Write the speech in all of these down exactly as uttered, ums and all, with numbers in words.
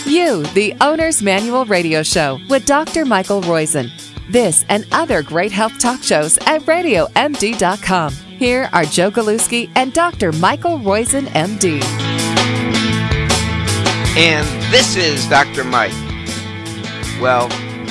You, the Owner's Manual Radio Show with Doctor Michael Roizen. This and other great health talk shows at radio m d dot com. Here are Joe Galuski and Doctor Michael Roizen, M D. And this is Doctor Mike. Well,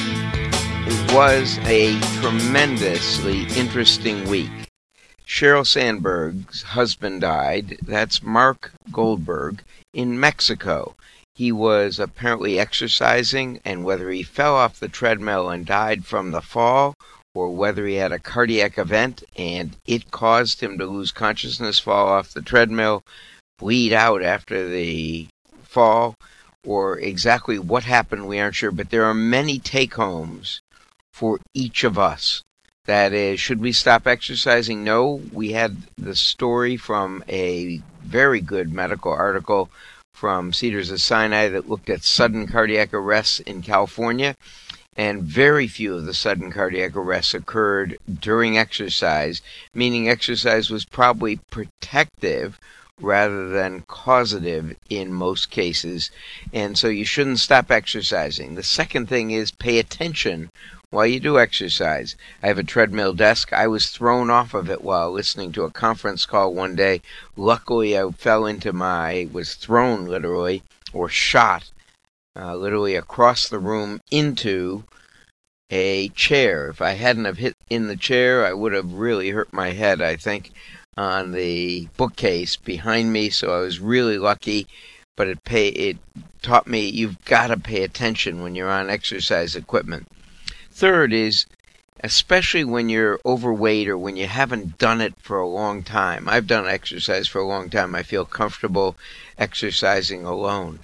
it was a tremendously interesting week. Sheryl Sandberg's husband died. That's Mark Goldberg in Mexico. He was apparently exercising, and whether he fell off the treadmill and died from the fall, or whether he had a cardiac event and it caused him to lose consciousness, fall off the treadmill, bleed out after the fall, or exactly what happened, we aren't sure. But there are many take-homes for each of us. That is, should we stop exercising? No. We had the story from a very good medical article from Cedars of Sinai that looked at sudden cardiac arrests in California, and very few of the sudden cardiac arrests occurred during exercise, meaning exercise was probably protective rather than causative in most cases, and so you shouldn't stop exercising. The second thing is pay attention while you do exercise. I have a treadmill desk. I was thrown off of it while listening to a conference call one day. Luckily, I fell into my, was thrown literally, or shot, uh, literally across the room into a chair. If I hadn't have hit in the chair, I would have really hurt my head, I think, on the bookcase behind me. So I was really lucky, but it pay, it taught me you've got to pay attention when you're on exercise equipment. Third is, especially when you're overweight or when you haven't done it for a long time. I've done exercise for a long time. I feel comfortable exercising alone.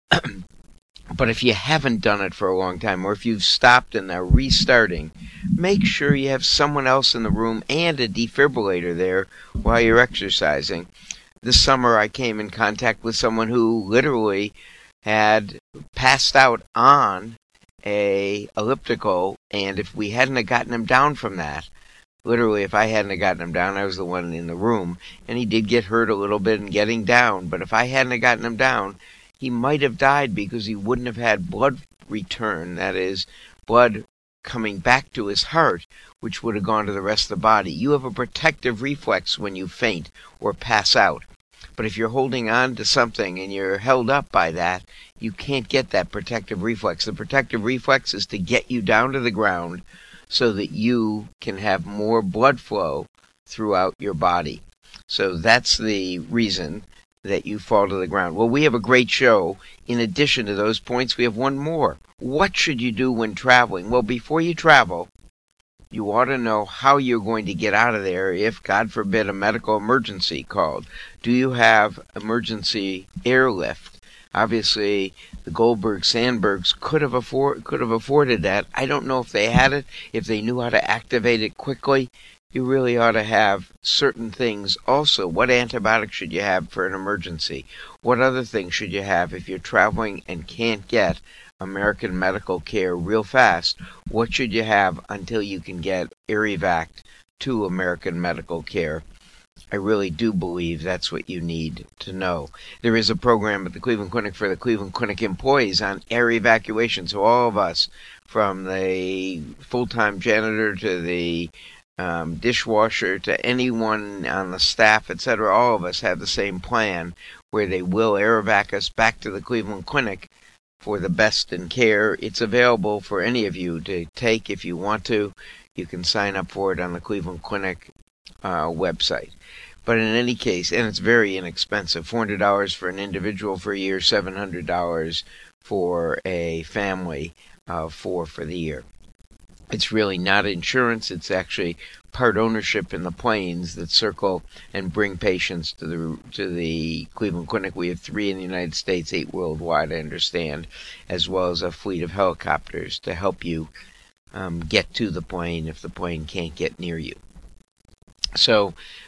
But if you haven't done it for a long time, or if you've stopped and are restarting, make sure you have someone else in the room and a defibrillator there while you're exercising. This summer I came in contact with someone who literally had passed out on a elliptical, and if we hadn't have gotten him down from that, literally if I hadn't have gotten him down, I was the one in the room, and he did get hurt a little bit in getting down, but if I hadn't have gotten him down, he might have died because he wouldn't have had blood return, that is, blood coming back to his heart, which would have gone to the rest of the body. You have a protective reflex when you faint or pass out. But if you're holding on to something and you're held up by that, you can't get that protective reflex. The protective reflex is to get you down to the ground so that you can have more blood flow throughout your body. So that's the reason that you fall to the ground. Well, we have a great show. In addition to those points, we have one more. What should you do when traveling? Well, before you travel, you ought to know how you're going to get out of there if, God forbid, a medical emergency called. Do you have emergency airlift? Obviously, the Goldberg Sandbergs could have afford could have afforded that. I don't know if they had it, if they knew how to activate it quickly. You really ought to have certain things also. What antibiotics should you have for an emergency? What other things should you have if you're traveling and can't get American medical care real fast? What should you have until you can get Air-Evac to American medical care? I really do believe that's what you need to know. There is a program at the Cleveland Clinic for the Cleveland Clinic employees on air evacuation. So all of us, from the full-time janitor to the um, dishwasher to anyone on the staff, et cetera, all of us have the same plan where they will air evac us back to the Cleveland Clinic for the best in care. It's available for any of you to take if you want to. You can sign up for it on the Cleveland Clinic uh, website. But in any case, and it's very inexpensive, four hundred dollars for an individual for a year, seven hundred dollars for a family of four for the year. It's really not insurance. It's actually part ownership in the planes that circle and bring patients to the to the Cleveland Clinic. We have three in the United States, eight worldwide, I understand, as well as a fleet of helicopters to help you um, get to the plane if the plane can't get near you. So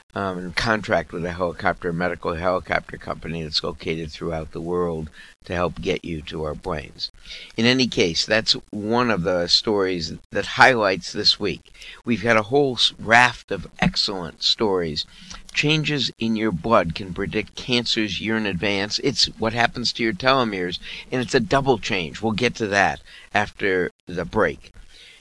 um, and contract with a helicopter, medical helicopter company that's located throughout the world to help get you to our planes. In any case, that's one of the stories that highlights this week. We've got a whole raft of excellent stories. Changes in your blood can predict cancers year in advance. It's what happens to your telomeres, and it's a double change. We'll get to that after the break.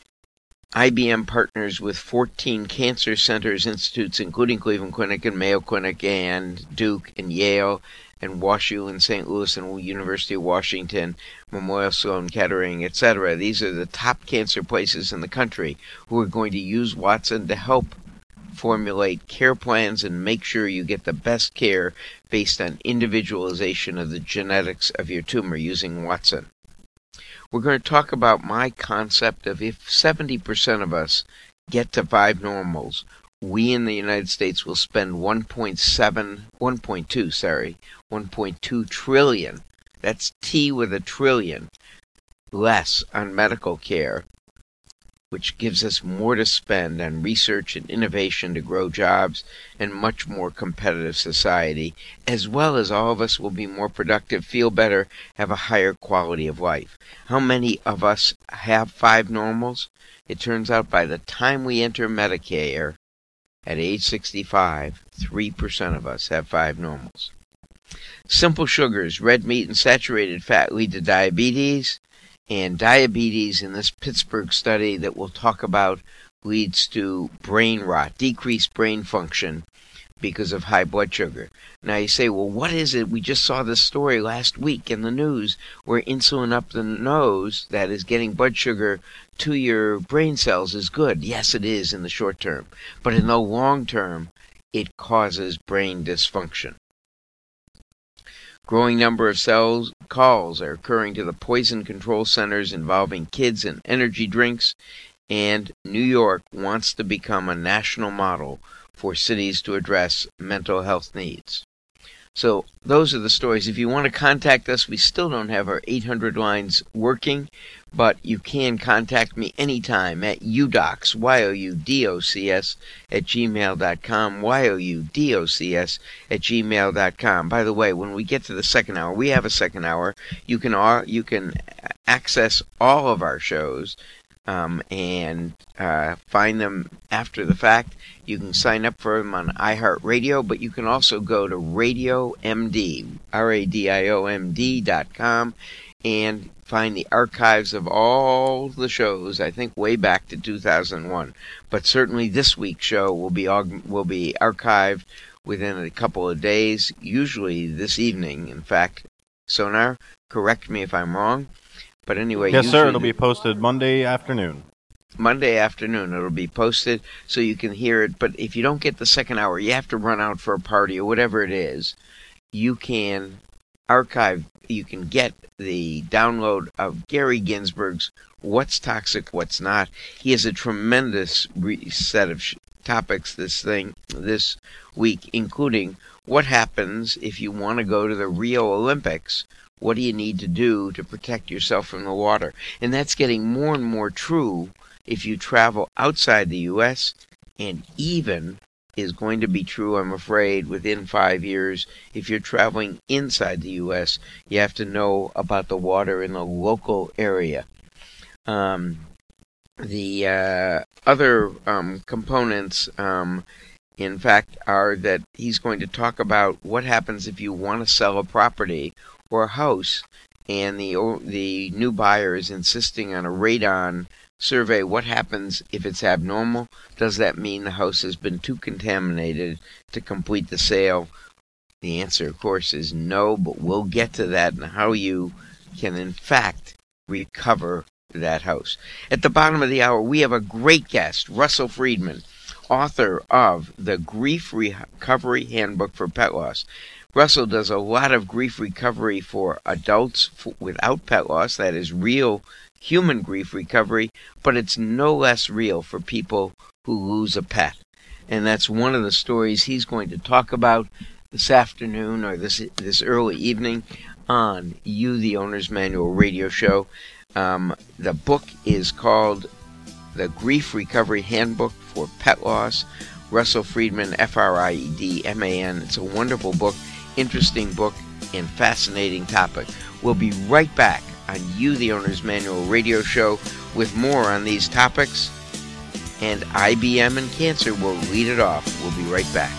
I B M partners with fourteen cancer centers, institutes, including Cleveland Clinic and Mayo Clinic and Duke and Yale and WashU in Saint Louis and University of Washington, Memorial Sloan Kettering, et cetera. These are the top cancer places in the country who are going to use Watson to help formulate care plans and make sure you get the best care based on individualization of the genetics of your tumor using Watson. We're going to talk about my concept of if seventy percent of us get to five normals, we in the United States will spend one point seven, one point two, sorry, one point two trillion, that's T with a trillion, less on medical care, which gives us more to spend on research and innovation to grow jobs and much more competitive society, as well as all of us will be more productive, feel better, have a higher quality of life. How many of us have five normals? It turns out by the time we enter Medicare at age sixty-five, three percent of us have five normals. Simple sugars, red meat, and saturated fat lead to diabetes. And diabetes, in this Pittsburgh study that we'll talk about, leads to brain rot, decreased brain function because of high blood sugar. Now you say, well, what is it? We just saw this story last week in the news where insulin up the nose, that is getting blood sugar to your brain cells, is good. Yes, it is in the short term. But in the long term, it causes brain dysfunction. Growing number of cells calls are occurring to the poison control centers involving kids and energy drinks, and New York wants to become a national model for cities to address mental health needs. So those are the stories. If you want to contact us, we still don't have our eight hundred lines working, but you can contact me anytime at youdocs, Y O U D O C S, at gmail dot com, Y O U D O C S, at gmail dot com. By the way, when we get to the second hour, we have a second hour. You can all, you can access all of our shows um, and uh, find them after the fact. You can sign up for them on iHeartRadio, but you can also go to Radio M D, R A D I O M D dot com, and find the archives of all the shows, I think way back to two thousand one. But certainly this week's show will be will be archived within a couple of days, usually this evening. In fact, Sonar, correct me if I'm wrong. But anyway, yes, sir. It'll be posted Monday afternoon. Monday afternoon it'll be posted so you can hear it. But if you don't get the second hour, you have to run out for a party or whatever it is, you can archive, you can get the download of Gary Ginsberg's What's Toxic, What's Not. He has a tremendous re- set of sh- topics this thing this week, including what happens if you want to go to the Rio Olympics. What do you need to do to protect yourself from the water? And that's getting more and more true if you travel outside the U S, and even is going to be true, I'm afraid, within five years. If you're traveling inside the U S, you have to know about the water in the local area. Um, the uh, other um, components, um, in fact, are that he's going to talk about what happens if you want to sell a property or a house, and the the new buyer is insisting on a radon survey. What happens if it's abnormal? Does that mean the house has been too contaminated to complete the sale? The answer, of course, is no, but we'll get to that and how you can, in fact, recover that house. At the bottom of the hour, we have a great guest, Russell Friedman, author of the Grief Recovery Handbook for Pet Loss. Russell does a lot of grief recovery for adults f- without pet loss, that is real human grief recovery, but it's no less real for people who lose a pet. And that's one of the stories he's going to talk about this afternoon or this this early evening on You, the Owner's Manual radio show. Um, the book is called The Grief Recovery Handbook for Pet Loss. Russell Friedman, F R I E D M A N. It's a wonderful book, interesting book, and fascinating topic. We'll be right back on You, the Owner's Manual radio show with more on these topics. And I B M and cancer will lead it off. We'll be right back.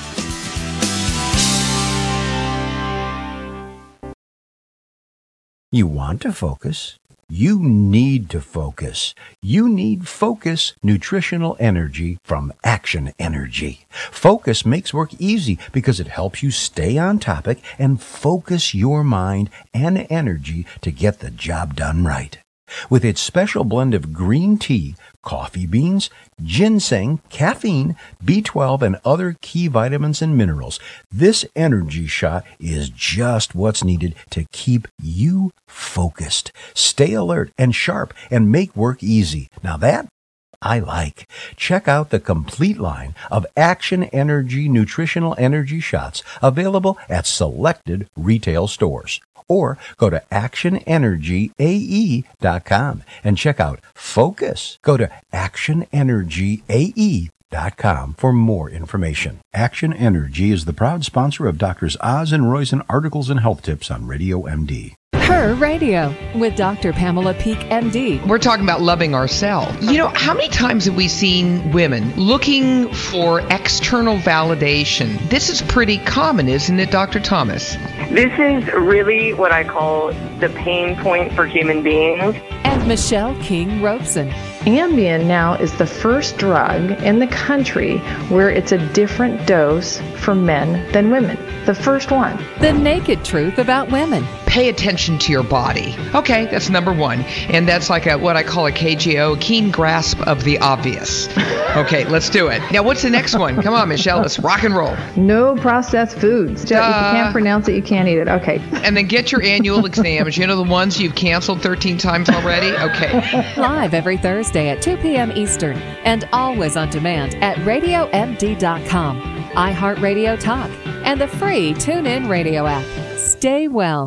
You want to focus? You need to focus. You need Focus Nutritional Energy from Action Energy. Focus makes work easy because it helps you stay on topic and focus your mind and energy to get the job done right. With its special blend of green tea, coffee beans, ginseng, caffeine, B twelve, and other key vitamins and minerals, this energy shot is just what's needed to keep you focused, stay alert and sharp, and make work easy. Now that I like. Check out the complete line of Action Energy Nutritional Energy Shots available at selected retail stores. Or go to action energy a e dot com and check out Focus. Go to action energy a e dot com for more information. Action Energy is the proud sponsor of Doctors Oz and Roizen Articles and Health Tips on Radio M D. Her Radio with Doctor Pamela Peak, M D. We're talking about loving ourselves. You know, how many times have we seen women looking for external validation? This is pretty common, isn't it, Doctor Thomas? This is really what I call the pain point for human beings. And Michelle King Robeson. Ambien now is the first drug in the country where it's a different dose for men than women. The first one. The naked truth about women. Pay attention to your body. Okay, that's number one. And that's like a what I call a K G O, keen grasp of the obvious. Okay, let's do it. Now, what's the next one? Come on, Michelle, let's rock and roll. No processed foods. If you can't pronounce it, you can't eat it. Okay. And then get your annual exams. You know the ones you've canceled thirteen times already? Okay. Live every Thursday at two p.m. Eastern and always on demand at radio m d dot com, iHeartRadio Talk, and the free TuneIn Radio app. Stay well.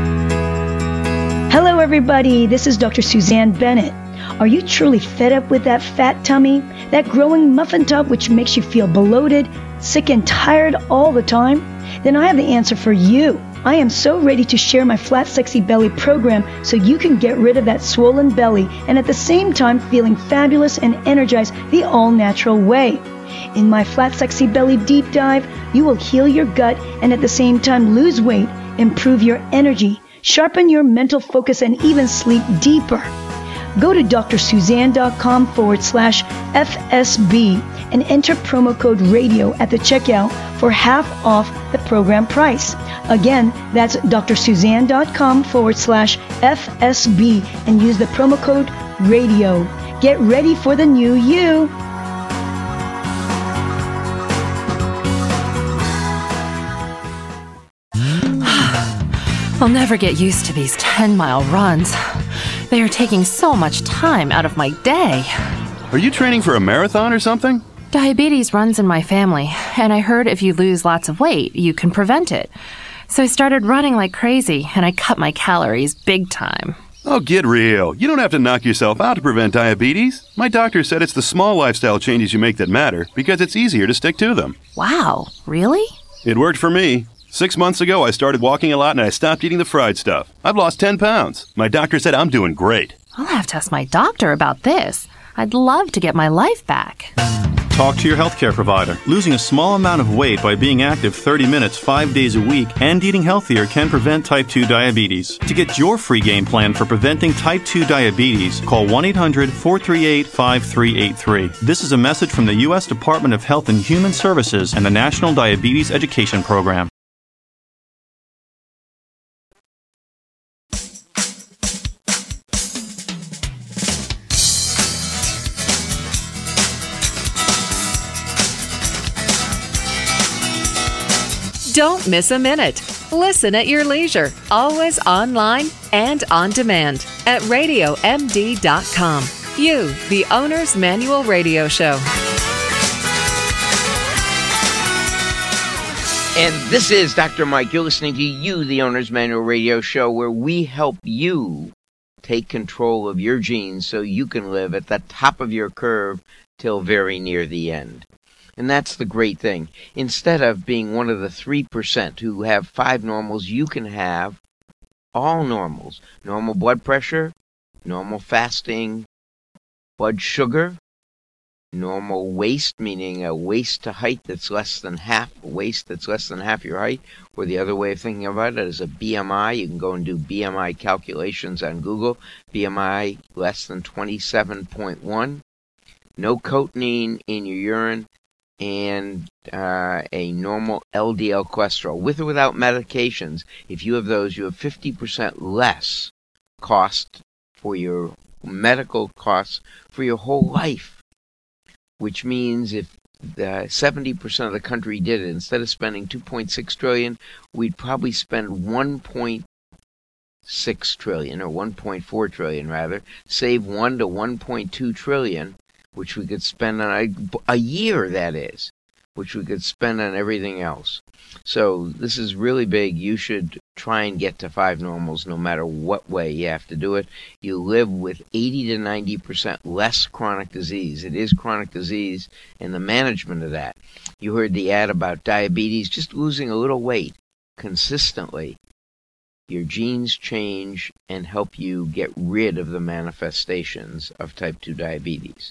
Hello, everybody. This is Doctor Suzanne Bennett. Are you truly fed up with that fat tummy, that growing muffin top which makes you feel bloated, sick and tired all the time? Then I have the answer for you. I am so ready to share my Flat Sexy Belly program so you can get rid of that swollen belly and at the same time feeling fabulous and energized the all-natural way. In my Flat Sexy Belly deep dive, you will heal your gut and at the same time lose weight, improve your energy, sharpen your mental focus, and even sleep deeper. Go to drsuzanne.com forward slash FSB and enter promo code radio at the checkout for half off the program price. Again, that's drsuzanne.com forward slash FSB and use the promo code radio. Get ready for the new you. I'll never get used to these ten-mile runs. They are taking so much time out of my day. Are you training for a marathon or something? Diabetes runs in my family, and I heard if you lose lots of weight, you can prevent it. So I started running like crazy, and I cut my calories big time. Oh, get real. You don't have to knock yourself out to prevent diabetes. My doctor said it's the small lifestyle changes you make that matter because it's easier to stick to them. Wow, really? It worked for me. Six months ago, I started walking a lot and I stopped eating the fried stuff. I've lost ten pounds. My doctor said I'm doing great. I'll have to ask my doctor about this. I'd love to get my life back. Talk to your healthcare provider. Losing a small amount of weight by being active thirty minutes, five days a week, and eating healthier can prevent type two diabetes. To get your free game plan for preventing type two diabetes, call one eight hundred four three eight five three eight three. This is a message from the U S Department of Health and Human Services and the National Diabetes Education Program. Don't miss a minute. Listen at your leisure, always online and on demand at radio m d dot com. You, the Owner's Manual Radio Show. And this is Doctor Mike. You're listening to You, the Owner's Manual Radio Show, where we help you take control of your genes so you can live at the top of your curve till very near the end. And that's the great thing. Instead of being one of the three percent who have five normals, you can have all normals. Normal blood pressure, normal fasting blood sugar, normal waist, meaning a waist to height that's less than half, a waist that's less than half your height, or the other way of thinking about it is a B M I. You can go and do B M I calculations on Google. B M I less than twenty-seven point one. No cotinine in your urine, and uh, a normal L D L cholesterol. With or without medications, if you have those, you have fifty percent less cost for your medical costs for your whole life. Which means if the seventy percent of the country did it, instead of spending two point six trillion dollars, we'd probably spend one point six trillion dollars, or one point four trillion dollars rather, save one to one point two trillion dollars, which we could spend on a, a year, that is, which we could spend on everything else. So this is really big. You should try and get to five normals no matter what way you have to do it. You live with eighty to ninety percent less chronic disease. It is chronic disease and the management of that. You heard the ad about diabetes, just losing a little weight consistently. Your genes change and help you get rid of the manifestations of type two diabetes.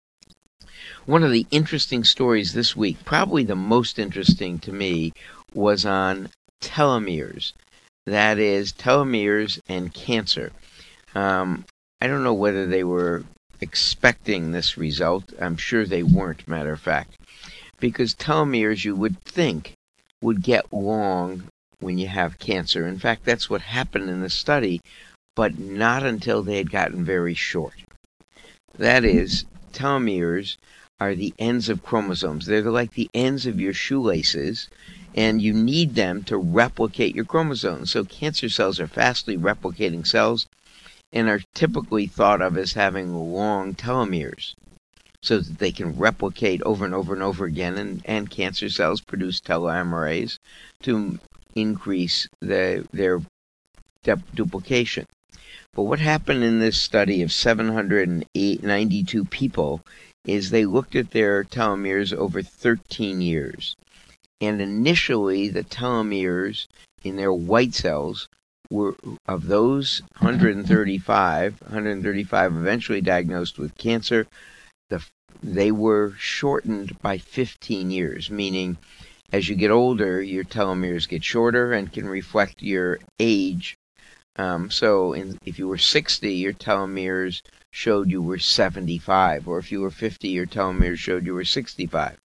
One of the interesting stories this week, probably the most interesting to me, was on telomeres. That is, telomeres and cancer. Um, I don't know whether they were expecting this result. I'm sure they weren't, matter of fact. Because telomeres, you would think, would get long when you have cancer. In fact, that's what happened in the study, but not until they had gotten very short. That is, telomeres are the ends of chromosomes. They're like the ends of your shoelaces, and you need them to replicate your chromosomes. So cancer cells are fastly replicating cells and are typically thought of as having long telomeres so that they can replicate over and over and over again, and, and cancer cells produce telomerase to increase the, their du- duplication. But what happened in this study of seven hundred ninety-two people is they looked at their telomeres over thirteen years. And initially, the telomeres in their white cells were, of those one hundred thirty-five, one hundred thirty-five eventually diagnosed with cancer, the, they were shortened by fifteen years, meaning as you get older, your telomeres get shorter and can reflect your age. Um, so in, if you were sixty, your telomeres showed you were seventy-five, or if you were fifty, your telomeres showed you were sixty-five.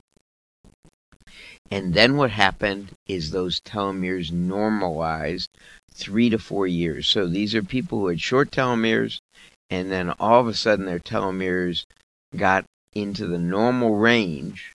And then what happened is those telomeres normalized three to four years. So these are people who had short telomeres, and then all of a sudden their telomeres got into the normal range.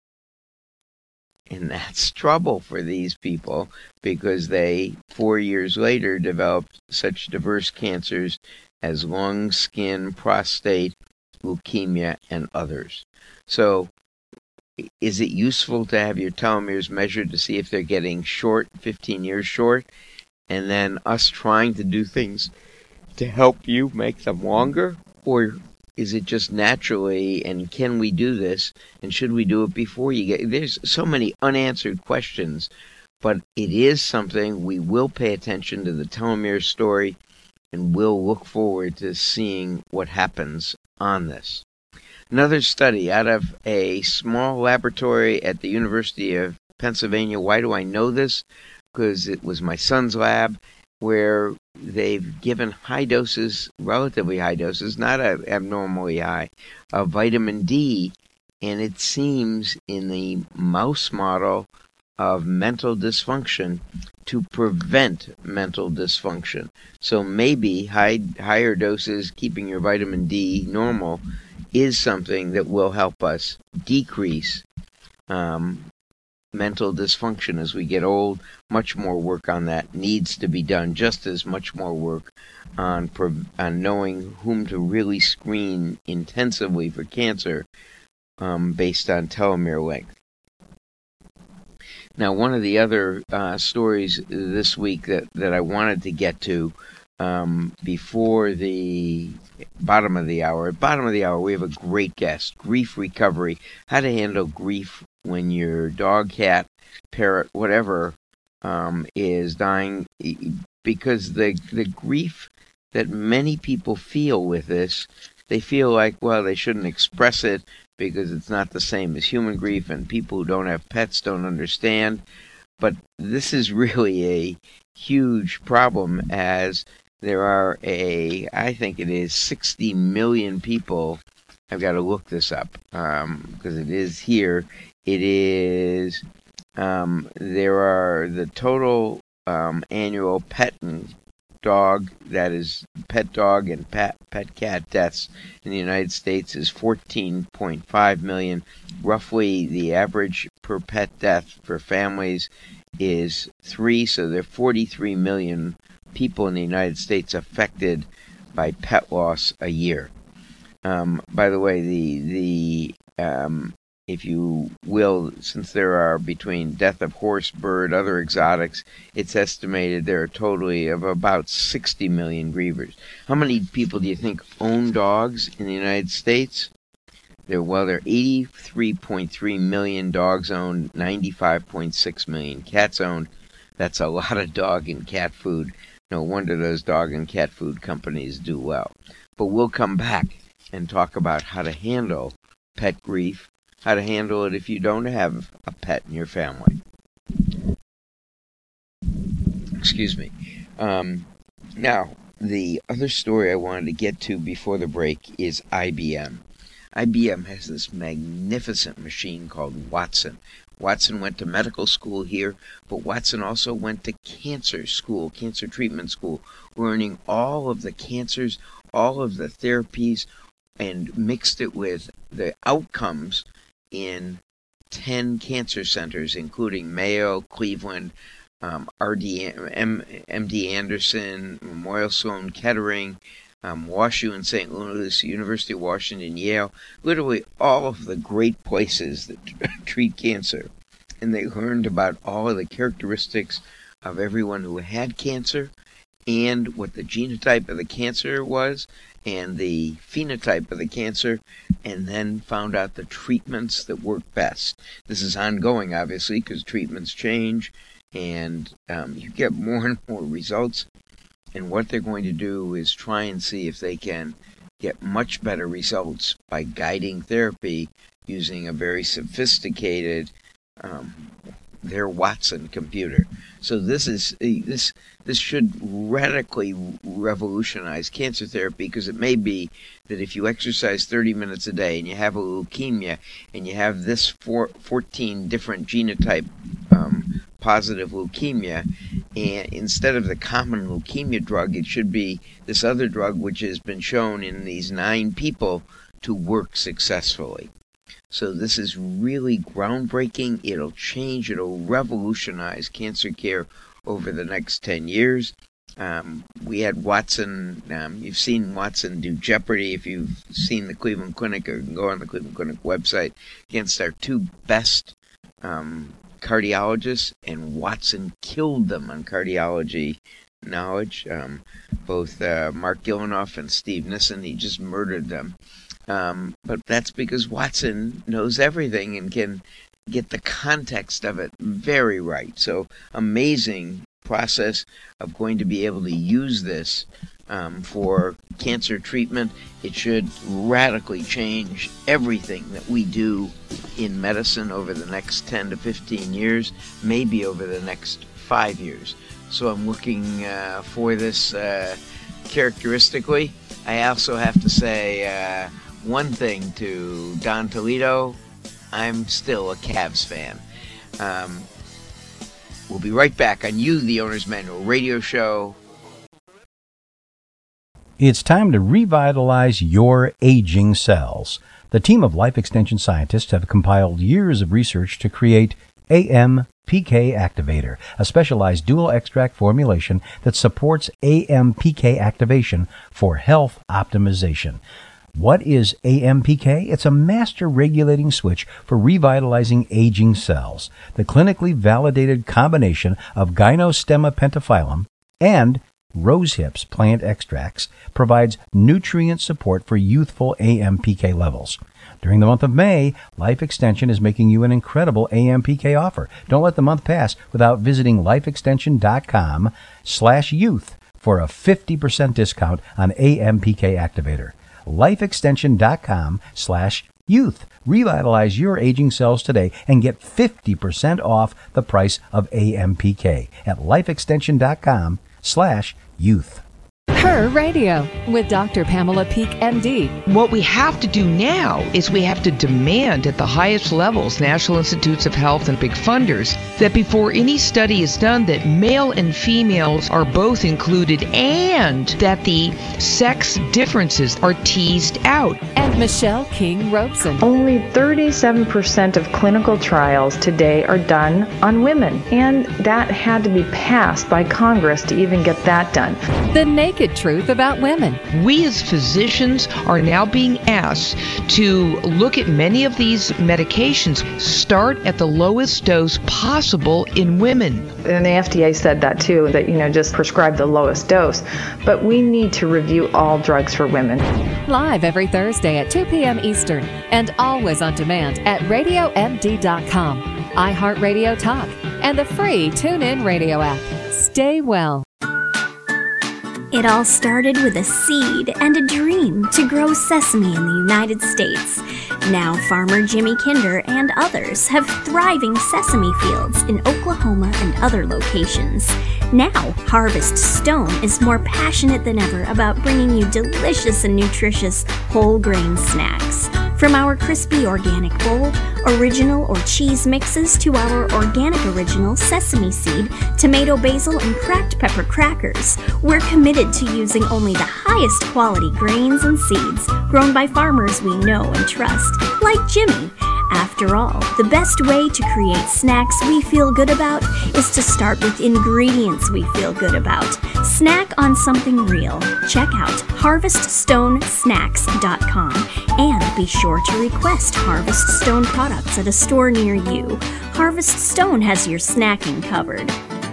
And that's trouble for these people, because they, four years later, developed such diverse cancers as lung, skin, prostate, leukemia, and others. So is it useful to have your telomeres measured to see if they're getting short, fifteen years short, and then us trying to do things to help you make them longer? Or is it just naturally, and can we do this, and should we do it before you get... There's so many unanswered questions, but it is something. We will pay attention to the telomere story, and we'll look forward to seeing what happens on this. Another study out of a small laboratory at the University of Pennsylvania. Why do I know this? Because it was my son's lab, where they've given high doses, relatively high doses, not a, abnormally high, of vitamin D, and it seems in the mouse model of mental dysfunction to prevent mental dysfunction. So maybe high, higher doses, keeping your vitamin D normal, is something that will help us decrease um, mental dysfunction as we get old. Much more work on that needs to be done, just as much more work on, on knowing whom to really screen intensively for cancer um, based on telomere length. Now, one of the other uh, stories this week that, that I wanted to get to um, before the bottom of the hour. At bottom of the hour, we have a great guest, grief recovery, how to handle grief when your dog, cat, parrot, whatever, um, is dying, because the the grief that many people feel with this, they feel like, well, they shouldn't express it because it's not the same as human grief, and people who don't have pets don't understand. But this is really a huge problem, as there are a, I think it is sixty million people. I've got to look this up um, because it is here. It is, um, there are the total um, annual pet and dog, that is pet dog and pet, pet cat deaths in the United States is fourteen point five million. Roughly the average per pet death for families is three, so there are forty-three million people in the United States affected by pet loss a year. Um, by the way, the the um, if you will, since there are between death of horse, bird, other exotics, it's estimated there are totally of about sixty million grievers. How many people do you think own dogs in the United States? There, well, there are eighty-three point three million dogs owned, ninety-five point six million cats owned. That's a lot of dog and cat food. No wonder those dog and cat food companies do well. But we'll come back and talk about how to handle pet grief, how to handle it if you don't have a pet in your family. Excuse me. Um, now, the other story I wanted to get to before the break is I B M. I B M has this magnificent machine called Watson. Watson went to medical school here, but Watson also went to cancer school, cancer treatment school, learning all of the cancers, all of the therapies, and mixed it with the outcomes in ten cancer centers, including Mayo, Cleveland, um, R D, M, MD Anderson, Memorial Sloan Kettering, um, WashU in Saint Louis, University of Washington, Yale, literally all of the great places that treat cancer. And they learned about all of the characteristics of everyone who had cancer, and what the genotype of the cancer was, and the phenotype of the cancer, and then found out the treatments that work best. This is ongoing, obviously, because treatments change, and um, you get more and more results. And what they're going to do is try and see if they can get much better results by guiding therapy using a very sophisticated um, their Watson computer. So this is this this should radically revolutionize cancer therapy, because it may be that if you exercise thirty minutes a day and you have a leukemia and you have this four, fourteen different genotype um, positive leukemia, and instead of the common leukemia drug, it should be this other drug which has been shown in these nine people to work successfully. So this is really groundbreaking. It'll change, it'll revolutionize cancer care over the next ten years. Um, we had Watson, um, you've seen Watson do Jeopardy. If you've seen the Cleveland Clinic, or you can go on the Cleveland Clinic website, against our two best um, cardiologists, and Watson killed them on cardiology knowledge. Um, both uh, Mark Gilinoff and Steve Nissen, he just murdered them. Um, but that's because Watson knows everything and can get the context of it very right. So amazing process of going to be able to use this um, for cancer treatment. It should radically change everything that we do in medicine over the next ten to fifteen years, maybe over the next five years. So I'm looking uh, for this uh, characteristically. I also have to say uh, one thing to Don Toledo: I'm still a Cavs fan. Um, we'll be right back on You, the Owner's Manual Radio Show. It's time to revitalize your aging cells. The team of life extension scientists have compiled years of research to create A M P K Activator, a specialized dual extract formulation that supports A M P K activation for health optimization. What is A M P K? It's a master regulating switch for revitalizing aging cells. The clinically validated combination of gynostemma pentaphyllum and Rose Hips Plant Extracts provides nutrient support for youthful A M P K levels. During the month of May, Life Extension is making you an incredible A M P K offer. Don't let the month pass without visiting lifeextension.com slash youth for a fifty percent discount on A M P K Activator. lifeextension.com slash youth. Revitalize your aging cells today and get fifty percent off the price of A M P K at lifeextension.com slash youth. Her Radio with Doctor Pamela Peak, M D. What we have to do now is we have to demand at the highest levels, National Institutes of Health and big funders, that before any study is done, that male and females are both included and that the sex differences are teased out. And Michelle King Robeson. Only thirty-seven percent of clinical trials today are done on women, and that had to be passed by Congress to even get that done. The Naked Truth About Women. We as physicians are now being asked to look at many of these medications, start at the lowest dose possible in women. And the F D A said that too, that, you know, just prescribe the lowest dose. But we need to review all drugs for women. Live every Thursday at two p.m. Eastern and always on demand at radio m d dot com, iHeartRadio Talk, and the free TuneIn Radio app. Stay well. It all started with a seed and a dream to grow sesame in the United States. Now farmer Jimmy Kinder and others have thriving sesame fields in Oklahoma and other locations. Now Harvest Stone is more passionate than ever about bringing you delicious and nutritious whole grain snacks. From our crispy organic bowl, original or cheese mixes, to our organic original sesame seed, tomato, basil, and cracked pepper crackers, we're committed to using only the highest quality grains and seeds grown by farmers we know and trust, like Jimmy. After all, the best way to create snacks we feel good about is to start with ingredients we feel good about. Snack on something real. Check out harvest stone snacks dot com and be sure to request Harvest Stone products at a store near you. Harvest Stone has your snacking covered.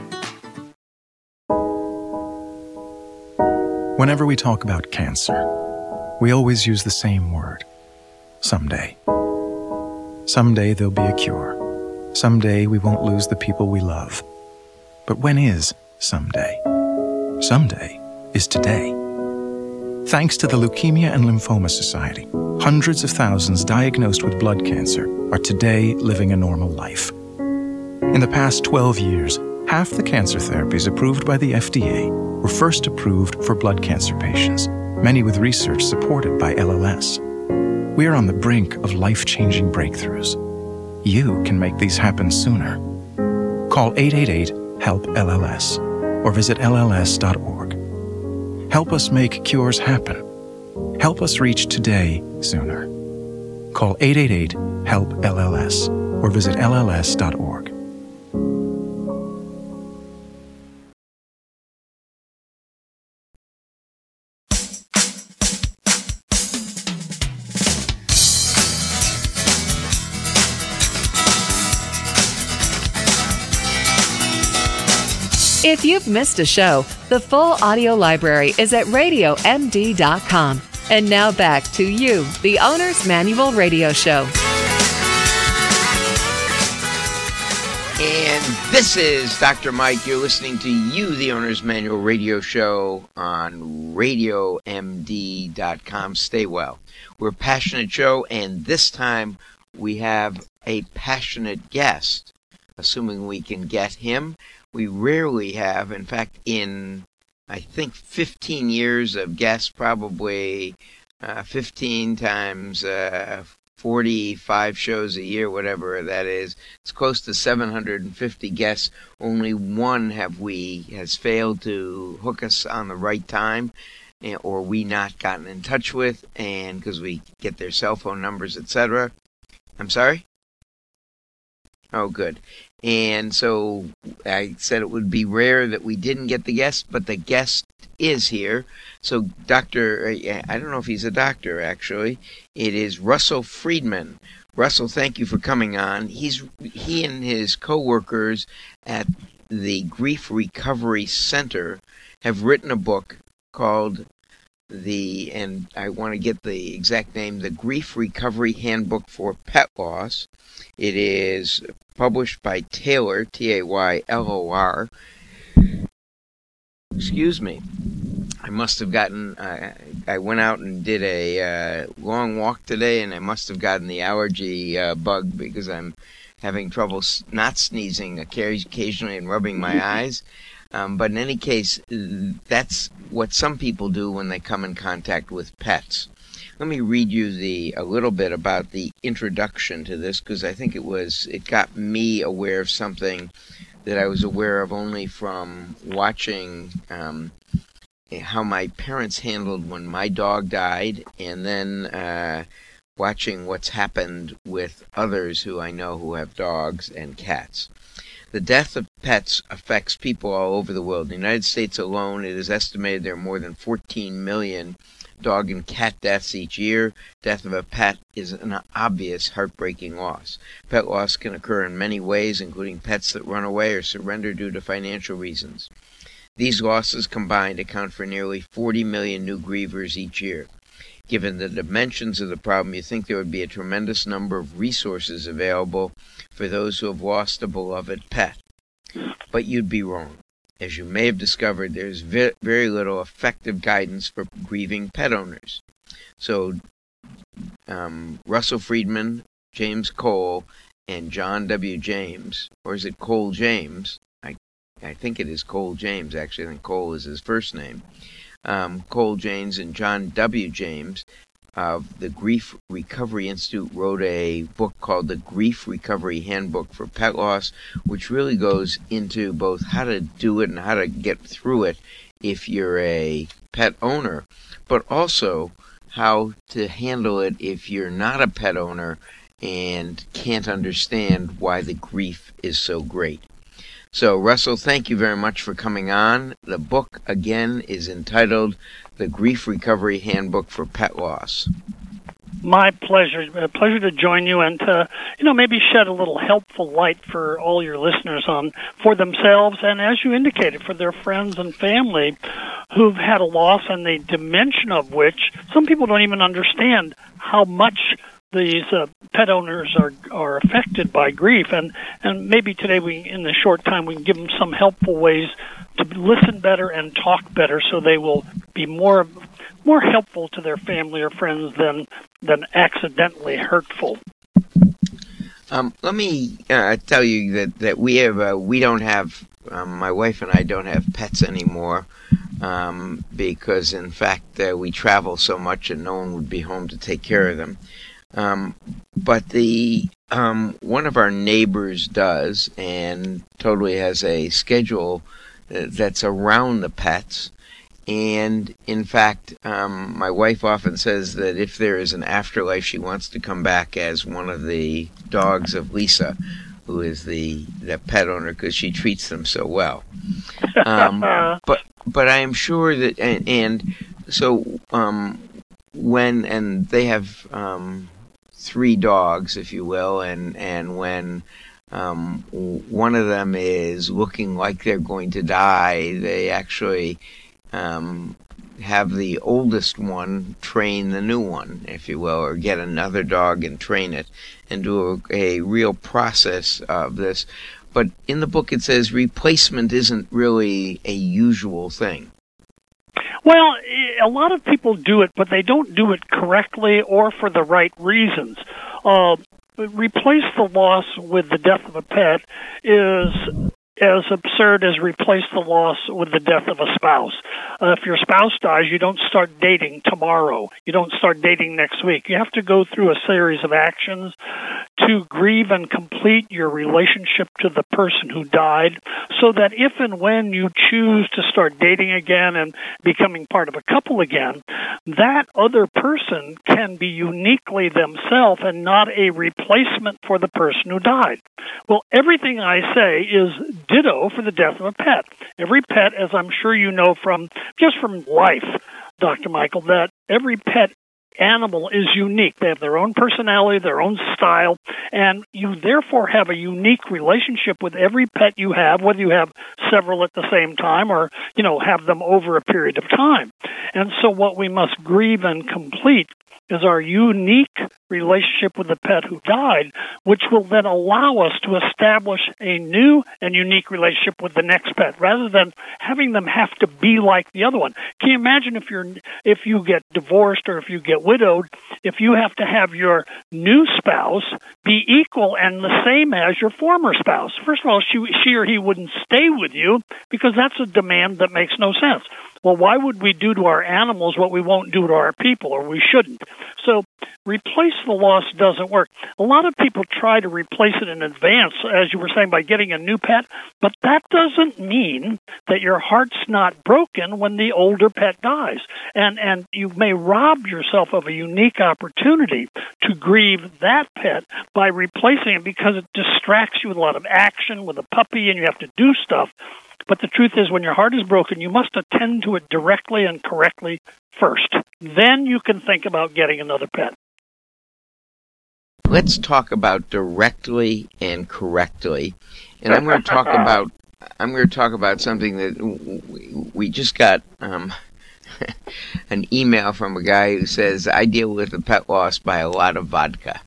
Whenever we talk about cancer, we always use the same word: someday. Someday there'll be a cure. Someday we won't lose the people we love. But when is someday? Someday is today. Thanks to the Leukemia and Lymphoma Society, hundreds of thousands diagnosed with blood cancer are today living a normal life. In the past twelve years, half the cancer therapies approved by the F D A were first approved for blood cancer patients, many with research supported by L L S. We are on the brink of life-changing breakthroughs. You can make these happen sooner. Call eight eight eight, HELP L L S or visit L L S dot org. Help us make cures happen. Help us reach today sooner. Call eight eight eight, HELP L L S or visit L L S dot org. If you've missed a show, the full audio library is at radio m d dot com. And now back to you, the Owner's Manual Radio Show. And this is Doctor Mike. You're listening to You, the Owner's Manual Radio Show on radio m d dot com. Stay well. We're a passionate show, and this time we have a passionate guest, assuming we can get him. We rarely have, in fact, in, I think, fifteen years of guests, probably uh, fifteen times uh, forty-five shows a year, whatever that is. It's close to seven hundred fifty guests. Only one have we has failed to hook us on the right time, or we not gotten in touch with, and because we get their cell phone numbers, et cetera. I'm sorry? Oh, good. And so I said it would be rare that we didn't get the guest, but the guest is here. So Doctor, I don't know if he's a doctor, actually. It is Russell Friedman. Russell, thank you for coming on. He's he and his co-workers at the Grief Recovery Center have written a book called the, and I want to get the exact name, the Grief Recovery Handbook for Pet Loss. It is published by Taylor, T A Y L O R. Excuse me. I must have gotten, uh, I went out and did a uh, long walk today, and I must have gotten the allergy uh, bug because I'm having trouble not sneezing occasionally and rubbing my eyes. Um, but in any case, that's what some people do when they come in contact with pets. Let me read you the a little bit about the introduction to this, because I think it was it got me aware of something that I was aware of only from watching um, how my parents handled when my dog died, and then uh, watching what's happened with others who I know who have dogs and cats. The death of pets affects people all over the world. In the United States alone, it is estimated there are more than fourteen million dog and cat deaths each year. Death of a pet is an obvious, heartbreaking loss. Pet loss can occur in many ways, including pets that run away or surrender due to financial reasons. These losses combined account for nearly forty million new grievers each year. Given the dimensions of the problem, you think there would be a tremendous number of resources available for those who have lost a beloved pet. But you'd be wrong. As you may have discovered, there's ve- very little effective guidance for grieving pet owners. So um, Russell Friedman, James Cole, and John W. James, or is it Cole James? I, I think it is Cole James, actually. I think Cole is his first name. Um, Cole James and John W. James of the Grief Recovery Institute wrote a book called The Grief Recovery Handbook for Pet Loss, which really goes into both how to do it and how to get through it if you're a pet owner, but also how to handle it if you're not a pet owner and can't understand why the grief is so great. So, Russell, thank you very much for coming on. The book, again, is entitled The Grief Recovery Handbook for Pet Loss. My pleasure. A pleasure to join you and to, you know, maybe shed a little helpful light for all your listeners on for themselves and, as you indicated, for their friends and family who've had a loss, and the dimension of which some people don't even understand how much these uh, pet owners are are affected by grief, and and maybe today we, in the short time, we can give them some helpful ways to listen better and talk better, so they will be more more helpful to their family or friends than than accidentally hurtful. Um, let me uh, tell you that that we have uh, we don't have um, my wife and I don't have pets anymore. Um, because in fact uh, we travel so much and no one would be home to take care of them. Um, but the um, one of our neighbors does, and totally has a schedule uh, that's around the pets. And in fact, um, my wife often says that if there is an afterlife, she wants to come back as one of the dogs of Lisa, who is the, the pet owner, because she treats them so well. Um, but but I am sure that, and, and so um, when, and they have um, three dogs, if you will, and, and when um, one of them is looking like they're going to die, they actually um, have the oldest one train the new one, if you will, or get another dog and train it, and do a, a real process of this. But in the book it says replacement isn't really a usual thing. Well, a lot of people do it, but they don't do it correctly or for the right reasons. Uh, replace the loss with the death of a pet is as absurd as replace the loss with the death of a spouse. Uh, if your spouse dies, you don't start dating tomorrow. You don't start dating next week. You have to go through a series of actions to grieve and complete your relationship to the person who died, so that if and when you choose to start dating again and becoming part of a couple again, that other person can be uniquely themselves and not a replacement for the person who died. Well, everything I say is ditto for the death of a pet. Every pet, as I'm sure you know from just from life, Doctor Michael, that every pet animal is unique. They have their own personality, their own style, and you therefore have a unique relationship with every pet you have, whether you have several at the same time or, you know, have them over a period of time. And so what we must grieve and complete is our unique relationship with the pet who died, which will then allow us to establish a new and unique relationship with the next pet, rather than having them have to be like the other one. Can you imagine if you're if you get divorced or if you get widowed, if you have to have your new spouse be equal and the same as your former spouse? First of all, she, she or he wouldn't stay with you, because that's a demand that makes no sense. Well, why would we do to our animals what we won't do to our people, or we shouldn't? So replace the loss doesn't work. A lot of people try to replace it in advance, as you were saying, by getting a new pet, but that doesn't mean that your heart's not broken when the older pet dies. And, and you may rob yourself of a unique opportunity to grieve that pet by replacing it, because it distracts you with a lot of action with a puppy and you have to do stuff. But the truth is, when your heart is broken, you must attend to it directly and correctly first. Then you can think about getting another pet. Let's talk about directly and correctly. And I'm going to talk about I'm going to talk about something that we just got um, an email from a guy who says, I deal with a pet loss by a lot of vodka.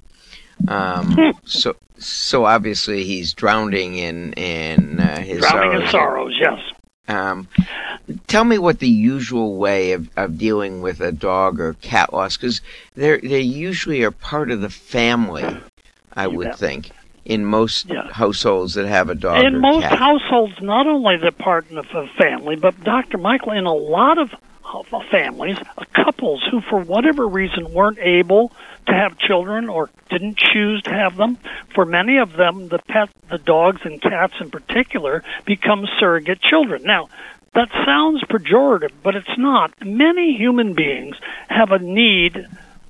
Um, so so obviously he's drowning in, in uh, his drowning sorrows. in sorrows, yes. Um, tell me what the usual way of, of dealing with a dog or cat loss, because they're, they usually are part of the family, I would yeah. think, in most yeah. households that have a dog in or most cat. households, not only the part of the family, but Doctor Michael, in a lot of families, couples who for whatever reason weren't able to have children or didn't choose to have them, for many of them, the pet, the dogs and cats in particular, become surrogate children. Now, that sounds pejorative, but it's not. Many human beings have a need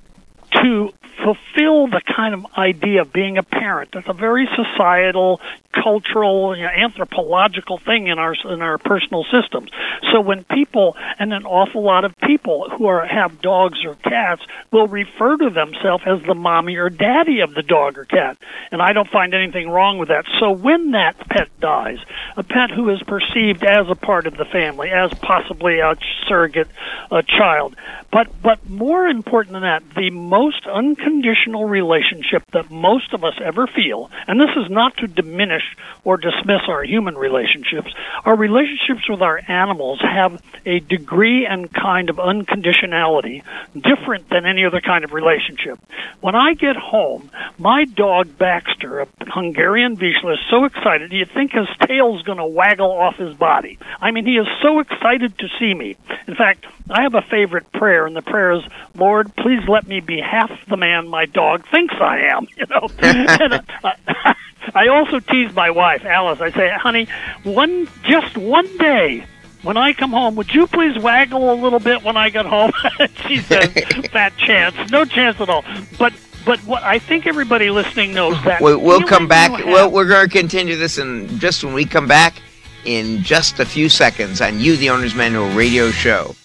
to fulfill the kind of idea of being a parent. That's a very societal, cultural, you know, anthropological thing in our in our personal systems. So when people, and an awful lot of people who are have dogs or cats, will refer to themselves as the mommy or daddy of the dog or cat, and I don't find anything wrong with that. So when that pet dies, a pet who is perceived as a part of the family, as possibly a surrogate a child, but but more important than that, the most unconditional relationship that most of us ever feel, and this is not to diminish or dismiss our human relationships, our relationships with our animals have a degree and kind of unconditionality different than any other kind of relationship. When I get home, my dog Baxter, a Hungarian Vizsla, is so excited you'd think his tail's going to waggle off his body. I mean, he is so excited to see me. In fact, I have a favorite prayer, and the prayer is, Lord, please let me be half the man my dog thinks I am. You know, and, uh, I also tease my wife, Alice. I say, honey, one just one day when I come home, would you please waggle a little bit when I get home? She says, fat chance. No chance at all. But but what I think everybody listening knows that. We'll, we'll come back. Well, we're going to continue this, and just when we come back in just a few seconds on You, the Owner's Manual radio show.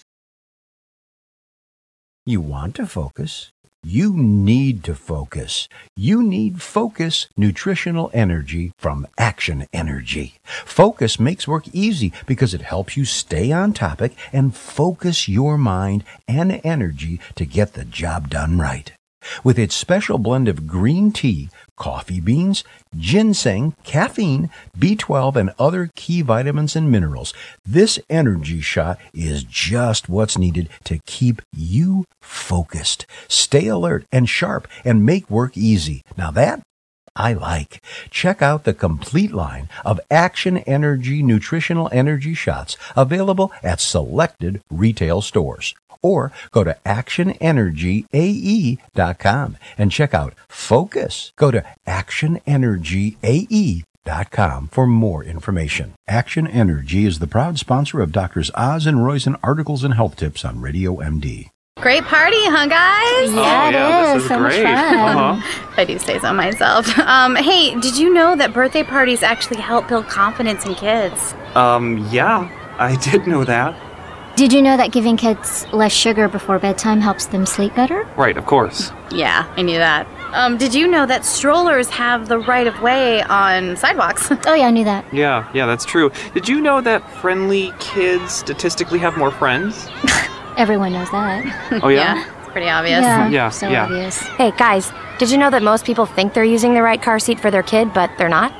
You want to focus. You need to focus. You need Focus Nutritional Energy from Action Energy. Focus makes work easy because it helps you stay on topic and focus your mind and energy to get the job done right. With its special blend of green tea, coffee beans, ginseng, caffeine, B twelve, and other key vitamins and minerals, this energy shot is just what's needed to keep you focused, stay alert and sharp, and make work easy. Now that I like. Check out the complete line of Action Energy Nutritional Energy Shots available at selected retail stores. Or go to action energy a e dot com and check out Focus. Go to action energy a e dot com for more information. Action Energy is the proud sponsor of Doctors Oz and Roizen Articles and Health Tips on Radio M D. Great party, huh, guys? Yeah, oh, yeah, it is. This is so great. Much fun. Uh-huh. I do say so myself. Um, hey, did you know that birthday parties actually help build confidence in kids? Um, yeah, I did know that. Did you know that giving kids less sugar before bedtime helps them sleep better? Right, of course. Yeah, I knew that. Um, did you know that strollers have the right of way on sidewalks? Oh yeah, I knew that. Yeah, yeah, that's true. Did you know that friendly kids statistically have more friends? Everyone knows that. Oh, yeah? Yeah, it's pretty obvious. Yeah, Yeah, so yeah. obvious. Hey, guys, did you know that most people think they're using the right car seat for their kid, but they're not?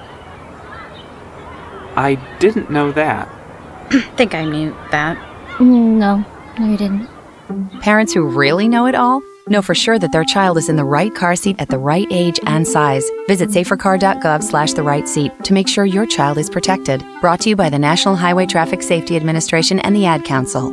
I didn't know that. think I knew that. Mm, No, no you didn't. Parents who really know it all know for sure that their child is in the right car seat at the right age and size. Visit safercar.gov slash the right seat to make sure your child is protected. Brought to you by the National Highway Traffic Safety Administration and the Ad Council.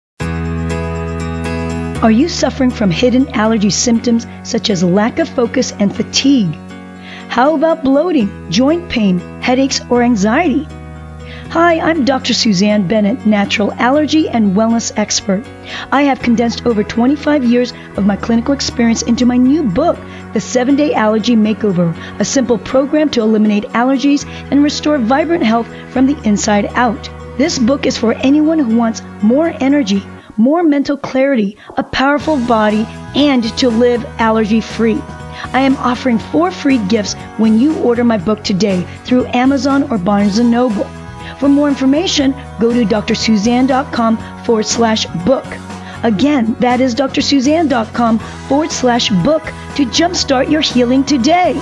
Are you suffering from hidden allergy symptoms such as lack of focus and fatigue? How about bloating, joint pain, headaches, or anxiety? Hi, I'm Doctor Suzanne Bennett, natural allergy and wellness expert. I have condensed over twenty-five years of my clinical experience into my new book, The seven-Day Allergy Makeover, a simple program to eliminate allergies and restore vibrant health from the inside out. This book is for anyone who wants more energy, more mental clarity, a powerful body, and to live allergy-free. I am offering four free gifts when you order my book today through Amazon or Barnes and Noble. For more information, go to drsuzanne.com forward slash book. Again, that is drsuzanne.com forward slash book to jumpstart your healing today.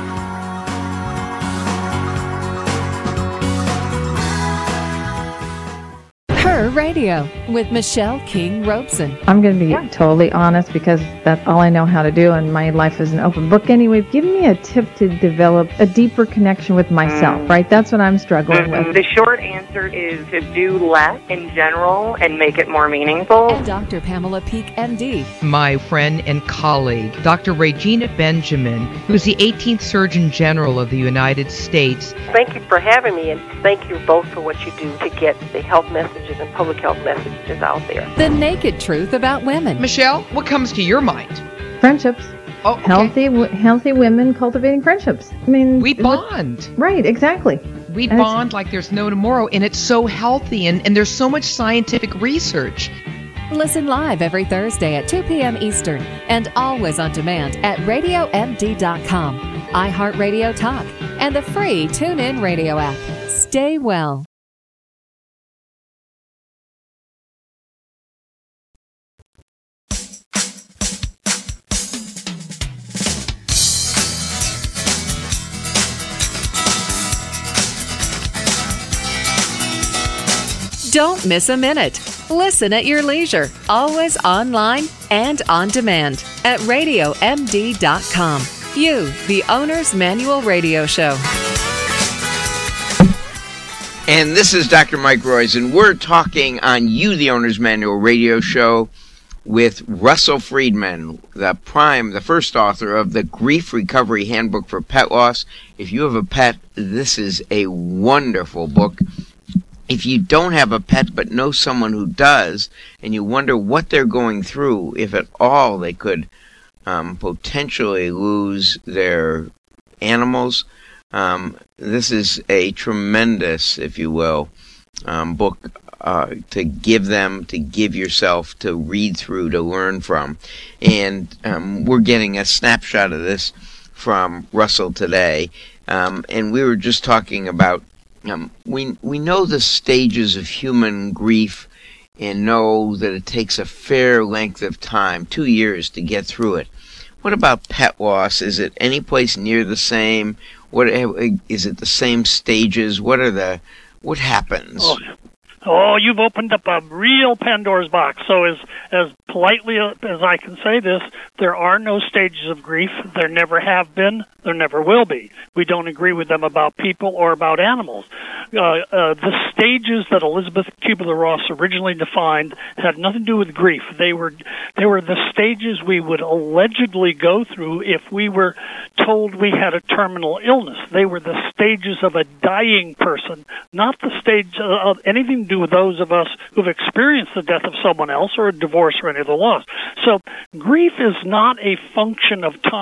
Her Radio with Michelle King Robeson. I'm going to be totally honest because that's all I know how to do, and my life is an open book anyway. Give me a tip to develop a deeper connection with myself, right? That's what I'm struggling with. The short answer is to do less in general and make it more meaningful. And Doctor Pamela Peek, M D. My friend and colleague, Doctor Regina Benjamin, who's the eighteenth Surgeon General of the United States. Thank you for having me, and thank you both for what you do to get the health messages and public health messages out there. The naked truth about women. Michelle, what comes to your mind? Friendships. Oh, okay. Healthy, w- healthy women cultivating friendships. I mean, We bond. What, right, exactly. We And it's- bond like there's no tomorrow, and it's so healthy, and, and there's so much scientific research. Listen live every Thursday at two p.m. Eastern and always on demand at radio m d dot com, iHeartRadio Talk, and the free TuneIn Radio app. Stay well. Don't miss a minute. Listen at your leisure, always online and on demand at radio m d dot com. You, the Owner's Manual Radio Show. And this is Doctor Mike Roizen. We're talking on You, the Owner's Manual Radio Show with Russell Friedman, the prime, the first author of the Grief Recovery Handbook for Pet Loss. If you have a pet, this is a wonderful book. If you don't have a pet but know someone who does, and you wonder what they're going through, if at all they could um, potentially lose their animals, um, this is a tremendous, if you will, um, book uh, to give them, to give yourself, to read through, to learn from. And um, we're getting a snapshot of this from Russell today. Um, and we were just talking about Um, we we know the stages of human grief and know that it takes a fair length of time, two years, to get through it. What about pet loss? Is it any place near the same? What is it? The same stages? What are the what happens? Oh, oh you've opened up a real Pandora's box. So as as politely as I can say this, there are no stages of grief. There never have been. There never will be. We don't agree with them about people or about animals. Uh, uh, the stages that Elizabeth Kubler-Ross originally defined had nothing to do with grief. They were they were the stages we would allegedly go through if we were told we had a terminal illness. They were the stages of a dying person, not the stage of anything to do with those of us who've experienced the death of someone else or a divorce or any other loss. So grief is not a function of time.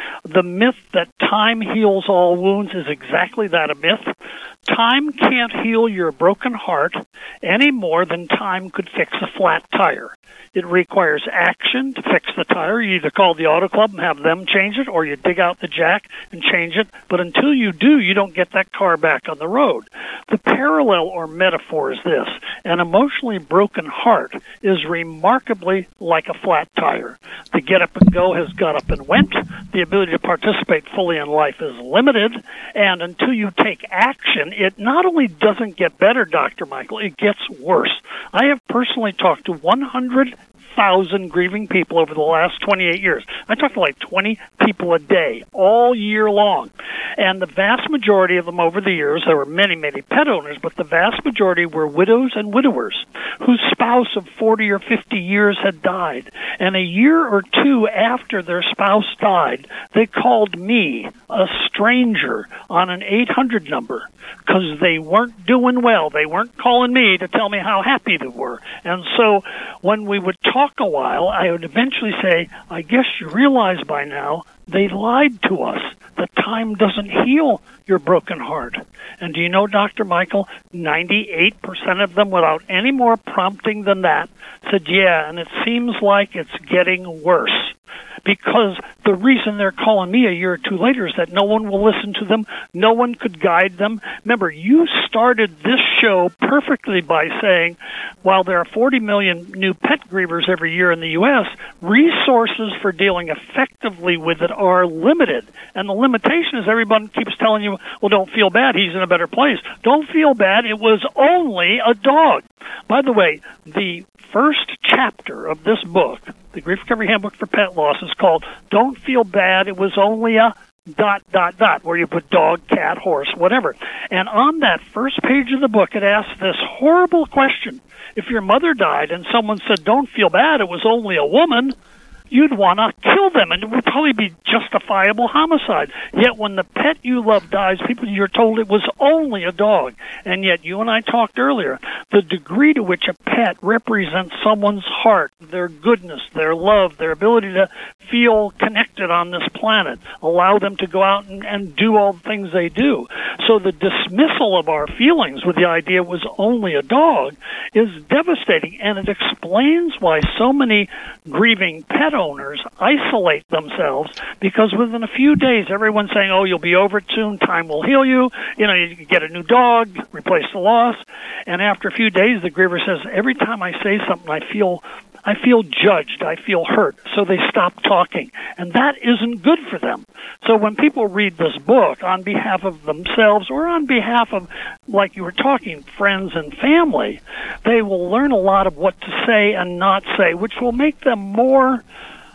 The myth that time heals all wounds is exactly that, a myth. Time can't heal your broken heart any more than time could fix a flat tire. It requires action to fix the tire. You either call the auto club and have them change it, or you dig out the jack and change it. But until you do, you don't get that car back on the road. The parallel or metaphor is this. An emotionally broken heart is remarkably like a flat tire. The get up and go has got up and went. The ability to participate fully in life is limited. And until you take action, it not only doesn't get better, Doctor Michael, it gets worse. I have personally talked to one hundred thousand grieving people over the last twenty-eight years. I talked to like twenty people a day, all year long. And the vast majority of them over the years, there were many, many pet owners, but the vast majority were widows and widowers whose spouse of forty or fifty years had died. And a year or two after their spouse died, they called me, a stranger, on an eight hundred number because they weren't doing well. They weren't calling me to tell me how happy they were. And so when we would talk a while, I would eventually say, I guess you realize by now they lied to us. The time doesn't heal your broken heart. And do you know, Doctor Michael, ninety-eight percent of them, without any more prompting than that, said, yeah, and it seems like it's getting worse. Because the reason they're calling me a year or two later is that no one will listen to them. No one could guide them. Remember, you started this show perfectly by saying, while there are forty million new pet grievers every year in the U S, resources for dealing effectively with it are limited. And the limitation is everyone keeps telling you, well, don't feel bad. He's in a better place. Don't feel bad. It was only a dog. By the way, the first chapter of this book, the Grief Recovery Handbook for Pet Loss, is called Don't Feel Bad, It Was Only a dot, dot, dot, where you put dog, cat, horse, whatever. And on that first page of the book, it asks this horrible question. If your mother died and someone said, don't feel bad, it was only a woman, you'd want to kill them, and it would probably be justifiable homicide. Yet when the pet you love dies, people, you're told it was only a dog. And yet you and I talked earlier, the degree to which a pet represents someone's heart, their goodness, their love, their ability to feel connected on this planet, allow them to go out and, and do all the things they do. So the dismissal of our feelings with the idea it was only a dog is devastating, and it explains why so many grieving pet owners isolate themselves, because within a few days everyone's saying, oh, you'll be over it soon, time will heal you, you know, you can get a new dog, replace the loss. And after a few days the griever says, every time I say something I feel I feel judged, I feel hurt, so they stop talking. And that isn't good for them. So when people read this book on behalf of themselves or on behalf of, like you were talking, friends and family, they will learn a lot of what to say and not say, which will make them more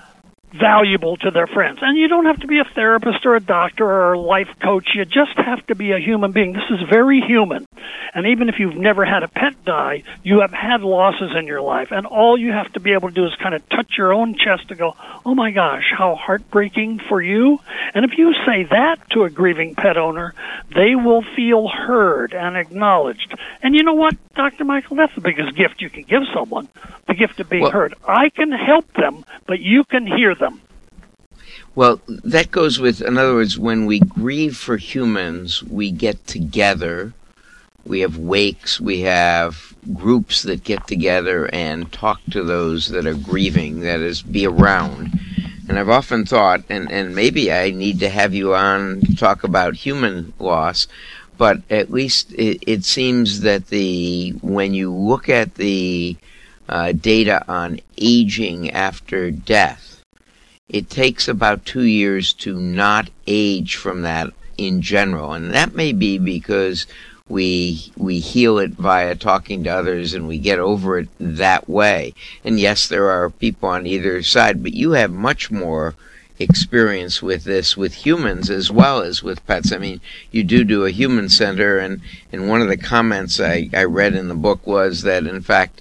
valuable to their friends. And you don't have to be a therapist or a doctor or a life coach. You just have to be a human being. This is very human. And even if you've never had a pet die, you have had losses in your life. And all you have to be able to do is kind of touch your own chest and go, oh my gosh, how heartbreaking for you. And if you say that to a grieving pet owner, they will feel heard and acknowledged. And you know what, Doctor Michael, that's the biggest gift you can give someone, the gift of being well, heard. I can help them, but you can hear them. Well, that goes with, in other words, when we grieve for humans, we get together, we have wakes, we have groups that get together and talk to those that are grieving, that is, be around. And I've often thought, and, and maybe I need to have you on to talk about human loss, but at least it, it seems that the when you look at the uh, data on aging after death, it takes about two years to not age from that in general. And that may be because we we heal it via talking to others and we get over it that way. And yes, there are people on either side, but you have much more experience with this with humans as well as with pets. I mean, you do do a human center, and, and one of the comments I, I read in the book was that, in fact,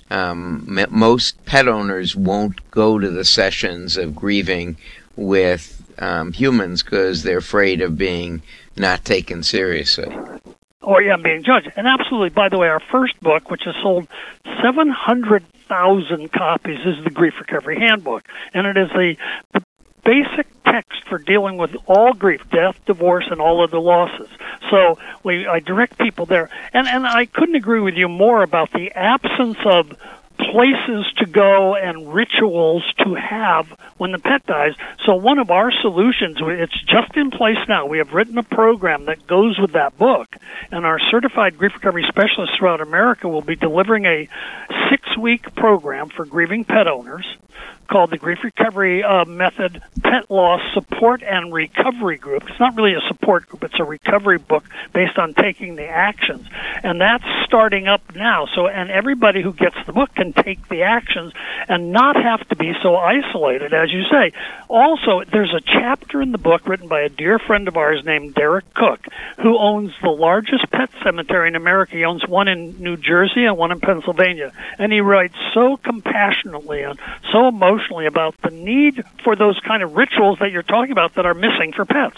um, m- most pet owners won't go to the sessions of grieving with um, humans because they're afraid of being not taken seriously. Or, yeah, being judged. And absolutely, by the way, our first book, which has sold seven hundred thousand copies, is the Grief Recovery Handbook. And it is the, the basic text for dealing with all grief, death, divorce, and all other losses. So we, I direct people there. And, and I couldn't agree with you more about the absence of places to go and rituals to have when the pet dies. So one of our solutions, it's just in place now. We have written a program that goes with that book, and our certified grief recovery specialists throughout America will be delivering a six-week program for grieving pet owners called the Grief Recovery uh, Method Pet Loss Support and Recovery Group. It's not really a support group. It's a recovery book based on taking the actions. And that's starting up now. So, and everybody who gets the book can take the actions and not have to be so isolated, as you say. Also, there's a chapter in the book written by a dear friend of ours named Derek Cook, who owns the largest pet cemetery in America. He owns one in New Jersey and one in Pennsylvania. And he writes so compassionately and so emotionally about the need for those kind of rituals that you're talking about that are missing for pets.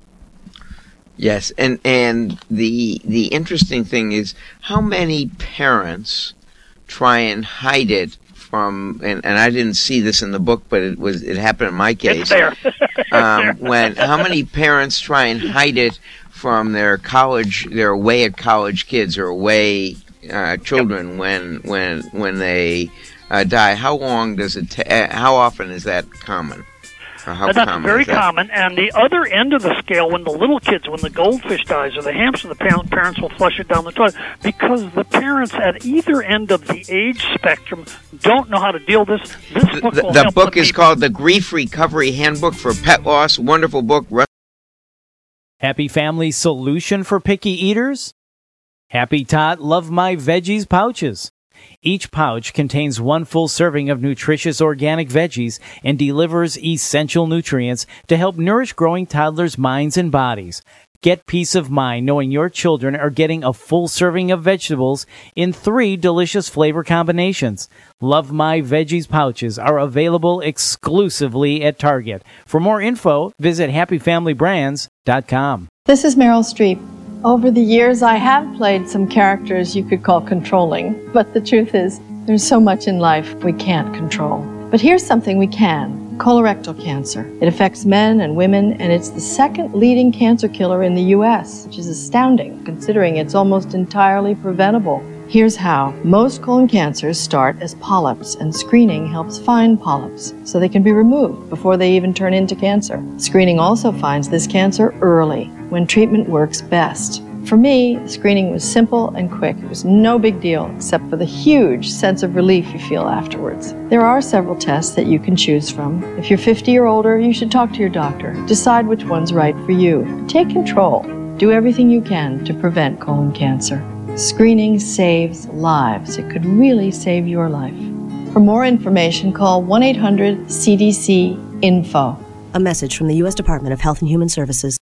Yes, and and the the interesting thing is how many parents try and hide it from, and, and I didn't see this in the book, but it was it happened in my case. It's there. um, when how many parents try and hide it from their college, their away at college kids or away uh, children when when when they uh, die? How long does it? Ta- uh, how often is that common? Or how and that's common very is that? common. And the other end of the scale, when the little kids, when the goldfish dies or the hamster, the parent, parents will flush it down the toilet because the parents at either end of the age spectrum don't know how to deal with this. This book The, will the help book them is be- called The Grief Recovery Handbook for Pet Loss. Wonderful book. Happy Family Solution for Picky Eaters? Happy Tot Love My Veggies pouches. Each pouch contains one full serving of nutritious organic veggies and delivers essential nutrients to help nourish growing toddlers' minds and bodies. Get peace of mind knowing your children are getting a full serving of vegetables in three delicious flavor combinations. Love My Veggies pouches are available exclusively at Target. For more info, visit happy family brands dot com. This is Meryl Streep. Over the years, I have played some characters you could call controlling, but the truth is, there's so much in life we can't control. But here's something we can: colorectal cancer. It affects men and women, and it's the second leading cancer killer in the U S, which is astounding, considering it's almost entirely preventable. Here's how. Most colon cancers start as polyps, and screening helps find polyps so they can be removed before they even turn into cancer. Screening also finds this cancer early, when treatment works best. For me, screening was simple and quick. It was no big deal, except for the huge sense of relief you feel afterwards. There are several tests that you can choose from. If you're fifty or older, you should talk to your doctor. Decide which one's right for you. Take control. Do everything you can to prevent colon cancer. Screening saves lives. It could really save your life. For more information, call one eight hundred C D C info. A message from the U S Department of Health and Human Services.